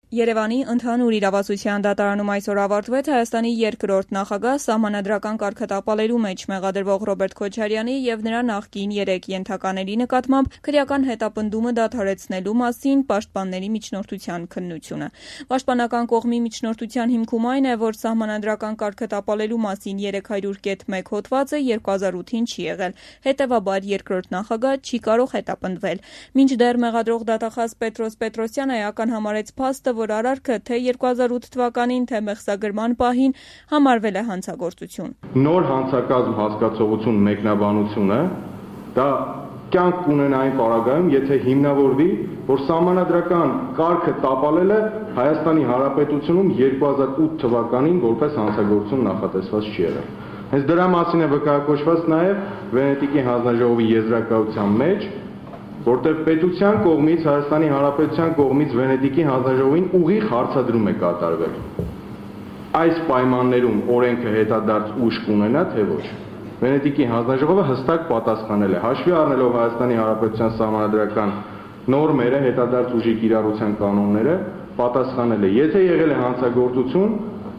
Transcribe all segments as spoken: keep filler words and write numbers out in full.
Երևանի ընդհանուր իրավասության դատարանում այսօր ավարտվեց Հայաստանի երկրորդ նախագահ սահմանադրական կարգը տապալելու մեջ մեղադրվող Ռոբերտ Քոչարյանի և նրա նախկին երեք ենթակաների նկատմամբ քրեական հետապնդումը դադարեցնելու մասին պաշտպանների միջնորդության քննությունը։ Պաշտպանական կողմի միջնորդության հիմքում այն է, որ սահմանադրական կարգը տապալելու մասին երեք հարյուր կետ մեկ հոդվածը երկու հազար ութին չի եղել, հետևաբար երկրորդ նախագահ չի կարող հետապնդվել։ Մինչդեռ մեղադրող դատախազ Պետրոս Պետրոսյանը էական համարեց փաստը, որ արարքը թե երկու հազար ութ թվականին, թե մեղսագրման պահին համարվել է հանցագործություն։ Նոր հանցակազմ հասկացողություն մեկնաբանությունը դա կյանք կունենա այն պարագայում, եթե հիմնավորվի, որ սահմանադրական կարգը տապալելը Հայաստանի Հանրապետությունում երկու հազար ութ թվականին որպես հանցագործություն նախատեսված չի եղել։ Հենց դրա մասին է վկայակոչված նաև Վենետիկի հանձնաժողովի եզրակացության մեջ, որտեղ պետության կողմից, Հայաստանի Հանրապետության կողմից Վենետիկի հանձնաժողովին ուղիղ հարցադրում է կատարվել։ Այս պայմաններում օրենքը հետադարձ ուժ կունենա, թե ոչ։ Վենետիկի հանձնաժողովը հստակ պատասխանել է, հաշվի առնելով Հայաստանի Հանրապետության սահմանադրական նորմերը, հետադարձ ուժի կիրառության կանոնները, պատասխանել է, եթե եղել է հանցագործություն,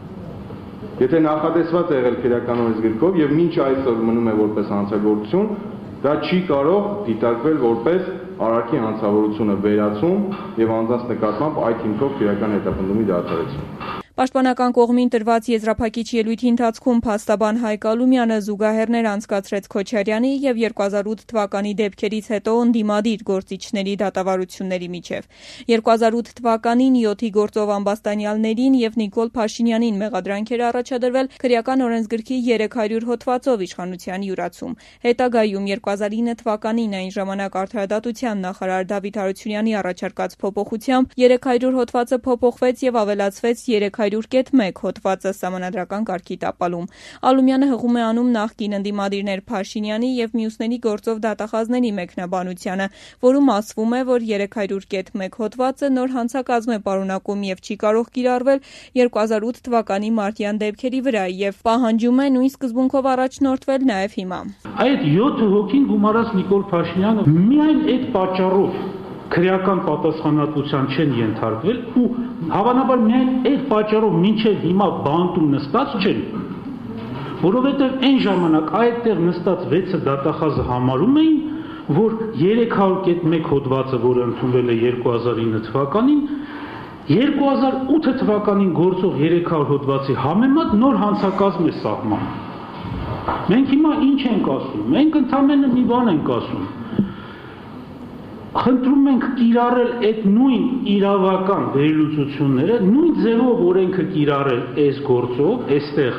եթե նախատեսված է եղել քրեական օրենսգրքով եւ մինչ այսօր մնում է որպես հանցագործություն, դա չի կարող դիտարկվել որպես արարքի հանցավորությունը վերացում եւ անձանց նկատմամբ այդ հիմքով քրեական հետապնդումի դադարեցում։ Պաշտպանական կողմին տրված եզրափակիչ ելույթի ընթացքում փաստաբան Հայկ Ալումյանը զուգահեռներ անցկացրեց Քոչարյանի և երկու հազար ութ թվականի դեպքերից հետո ընդդիմադիր գործիչների դատավարությունների միջև։ երկու հազար ութ թվականին յոթի գործով ամբաստանյալներին և Նիկոլ Փաշինյանին մեղադրանք էր առաջադրվել քրեական օրենսգրքի երեք հարյուր հոդվածով իշխանության յուրացում։ Հետագայում երկու հազար ինը թվականին այն ժամանակ արդարադատության նախարար Դավիթ Հարությունյանի առաջարկած փոփոխությամբ երեք հարյուր հոդվածը փոփոխվեց և ավելացվեց երեք հարյուր կետ մեկ հոդվածը սահմանադրական կարգի տապալում։ Ալումյանը հղում է անում նախկին ընդդիմադիրներ Փաշինյանի և մյուսների գործով դատախազների մեկնաբանությանը, որում ասվում է, որ երեք հարյուր կետ մեկ հոդվածը նոր հանցակազմ է պարունակում և չի կարող կիրառվել երկու հազար ութ թվականի մարտյան դեպքերի վրա և պահանջում է նույն սկզբունքով առաջնորդվել նաև հիմա։ Այդ յոթ հոգին գումարած Նիկոլ Փաշինյանը միայն այդ պատճառով քրեական պատասխանատվության չեն ենթարկվել ու հավանաբար միայն այդ պատճառով մինչև հիմա բանտում նստած չեն, որովհետև այն ժամանակ այդտեղ նստած վեցը դատախազը համարում էին, որ երեք հարյուր կետ մեկ հոդվածը, որը ընդունվել է երկու հազար ինը թվականին, երկու հազար ութ թվականին գործող երեք հարյուր հոդվածի համեմատ նոր հանցակազմ է սահմանում։ Մենք հիմա ինչ ենք ասում, մենք ընդամենը մի բան ենք ասում, խնդրում ենք կիրառել այդ նույն իրավական վերլուծությունները, նույն ձևով օրենքը կիրառել այս գործով, այստեղ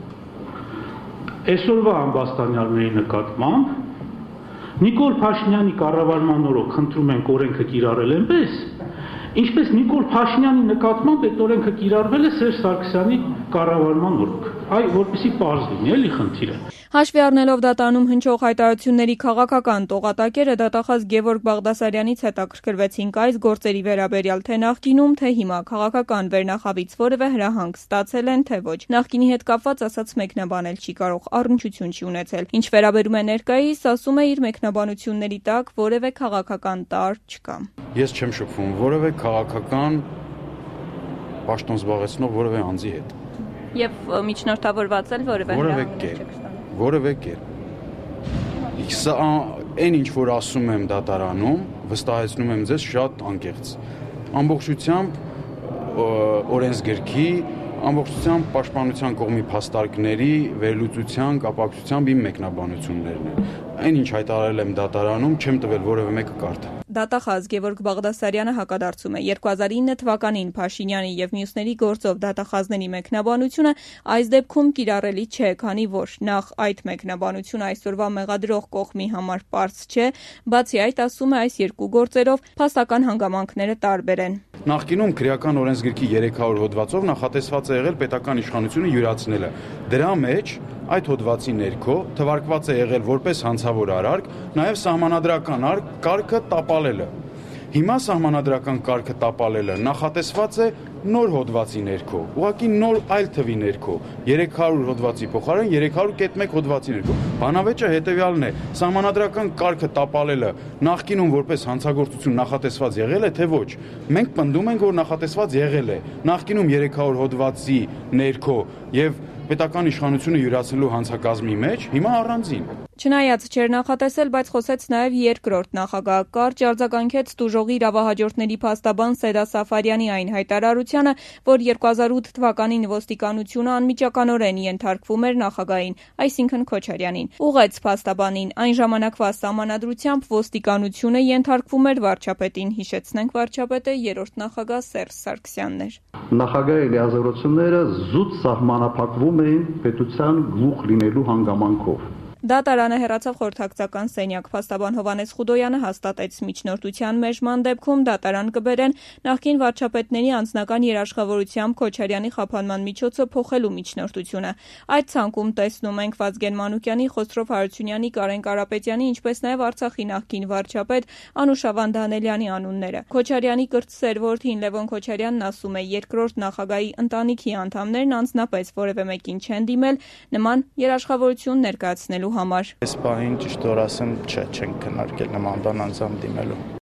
այսօրվա ամբաստանյալների նկատմամբ, Նիկոլ Փաշինյանի կառավարման օրոք խնդրում ենք օրենքը կիրառել այնպես, ինչպես Նիկոլ Փաշինյանի նկատմամբ այդ օրենքը կիրառվել է Սերժ Սարգսյանի կառավարման օրոք, այ որպեսզի պարզ լինի, էլի խնդիրը։ Հաշվի առնելով դատարանում հնչող հայտարարությունների քաղաքական տողատակերը, դատախազ Գևորգ Բաղդասարյանից հետաքրքրվեցինք այս գործերի վերաբերյալ, թե նախկինում, թե հիմա քաղաքական վերնախավից որևէ հրահանգ ստացել են, թե ոչ։ Նախկինի հետ կապված ասած մեկնաբանել չի կարող, առնչություն չի ունեցել։ Ինչ վերաբերում է ներկայիս, ասում է իր մեկնաբանությունների տակ որևէ քաղաքական տարր չկա։ Ես չեմ շփվում որևէ քաղաքական պաշտոն զբաղեցնող որևէ անձի հետ։ Եվ միջնորդավորված էլ որևէ հրահանգներ չեք ստանում։ Որևէ կերպ։ Սա այն ինչ որ ասում եմ դատարանում, վստահեցնում եմ ձեզ շատ անկեղծ։ Ամբողջությամբ օրենսգրքի, ամբողջությամբ պաշտպանության կողմի փաստարկների վերլուծության կապակցությամբ իմ մեկնաբանություններն են։ Այն ինչ հայտարարել եմ դատարանում, չեմ տվել որևէ մեկը կարդա։ Դատախազ Գևորգ Բաղդասարյանը հակադարձում է երկու հազար ինը թվականին Փաշինյանի և մյուսների գործով դատախազների մեկնաբանությունը այս դեպքում կիրառելի չէ, քանի որ նախ այդ մեկնաբանությունը այսօրվա մեղադրող կողմի համար պարզ չէ, բացի այդ ասում է այս երկու գործերով փաստական հանգամանքները տարբեր են։ Նախկինում քրեական օրենսգրքի երեք հարյուր հոդվածով նախատեսված է եղել պետական իշխանությունը յուրացնելը։ Դրա մեջ այդ հոդվածի ներքո թվարկված է եղել որպես հանցավոր արարք, նաև սահմանադրական կարգը տապալելը։ Հիմա սահմանադրական կարգը տապալելը նախատեսված է նոր հոդվածի ներքո, ուղղակի նոր այլ թվի ներքո, երեք հարյուր հոդվածի փոխարեն երեք հարյուր կետ մեկ հոդվածի ներքո։ Բանավեճը հետևյալն է, սահմանադրական կարգը տապալելը նախկինում որպես հանցագործություն նախատեսված եղել է, թե ոչ։ Մենք պնդում ենք, որ նախատեսված եղել է նախկինում երեք հարյուր հոդվածի ներքո եւ պետական իշխանությունը յուրացնելու հանցակազմի մեջ, հիմա առանձին։ Չնայած չէր նախատեսել, բայց խոսեց նաև երկրորդ նախագահ, կարճ արձագանքեց տուժողի իրավահաջորդների փաստաբան Սեդա Սաֆարյանի այն հայտարարությանը, որ երկու հազար ութ թվականին ոստիկանությունը անմիջականորեն ենթարկվում էր նախագահին, այսինքն Քոչարյանին։ Ուղղեց փաստաբանին, այն ժամանակվա սահմանադրությամբ ոստիկանությունը ենթարկվում էր վարչապետին, հիշեցնենք վարչապետը երրորդ նախագահ Սերժ Սարգսյանն էր։ Նախագահի լիազորությունները զուտ սահմանափակվում էին պետության գլուխ լինելու հանգամանքով։ Դատարանը հեռացավ խորհրդակցական սենյակ, փաստաբան Հովհաննես Խուդոյանը հաստատեց միջնորդության մեժման դեպքում դատարան կբերեն նախկին վարչապետների անձնական երաշխավորությամբ Քոչարյանի խափանման միջոցը փոխելու միջնորդությունը։ Այդ ցանկում տեսնում ենք Վազգեն Մանուկյանի, Խոսրով Հարությունյանի, Կարեն Կարապետյանի, ինչպես նաև Արցախի նախկին վարչապետ Անուշավան Դանելյանի անունները։ Քոչարյանի կրտսեր որդին Լևոն Քոչարյանն ասում է, երկրորդ նախագահի ընտանիքի անդամներն անձնապես որևէ մեկին չեն դիմել նման երաշխավորություն ներկայացնելու համար։ Այս պահին ճիշտ որ ասեմ, չէ, չենք քննարկել նման բան անձամբ դիմելու։